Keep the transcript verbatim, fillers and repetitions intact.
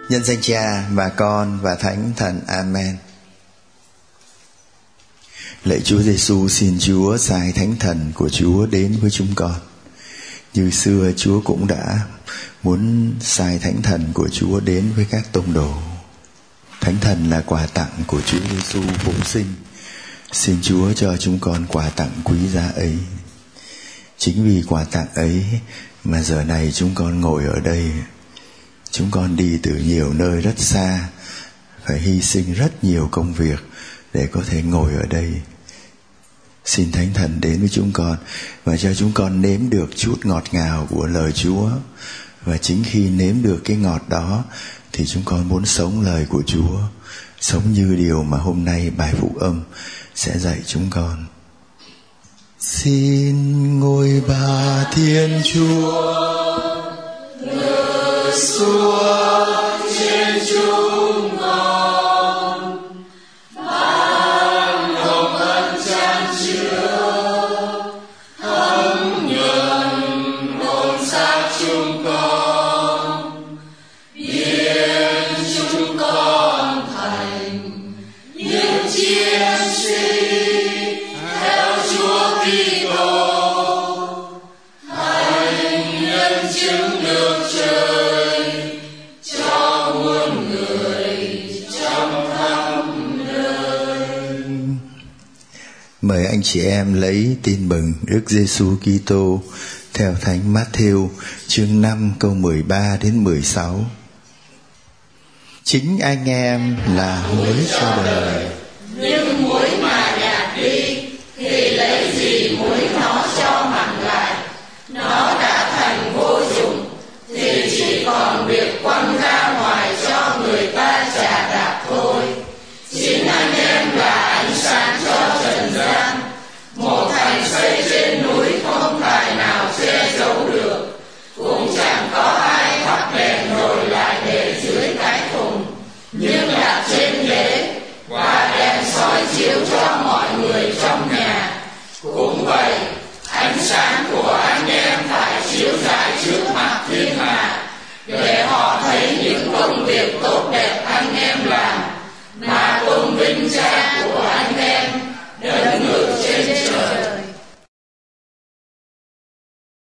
Nhân danh Cha và Con và Thánh Thần. Amen. Lạy Chúa Giêsu, xin Chúa sai Thánh Thần của Chúa đến với chúng con. Như xưa Chúa cũng đã muốn sai Thánh Thần của Chúa đến với các tông đồ. Thánh Thần là quà tặng của Chúa Giêsu phụng sinh. Xin Chúa cho chúng con quà tặng quý giá ấy. Chính vì quà tặng ấy mà giờ này chúng con ngồi ở đây. Chúng con đi từ nhiều nơi rất xa, phải hy sinh rất nhiều công việc để có thể ngồi ở đây. Xin Thánh Thần đến với chúng con và cho chúng con nếm được chút ngọt ngào của lời Chúa. Và chính khi nếm được cái ngọt đó thì chúng con muốn sống lời của Chúa, sống như điều mà hôm nay bài phụ âm sẽ dạy chúng con. Xin ngôi Ba Thiên Chúa ngự xuống trên chúng con, ban hồng ân chan chứa thấm nhuần hồn xác chúng con, biến chúng con thành những chiến sĩ theo Chúa Kitô, thành nhân chứng được trời cho muôn người trong khắp nơi. Mời anh chị em lấy tin mừng Đức Giêsu Kitô theo Thánh Matthew chương năm câu mười ba đến mười sáu. Chính anh em là muối cho đời, nhưng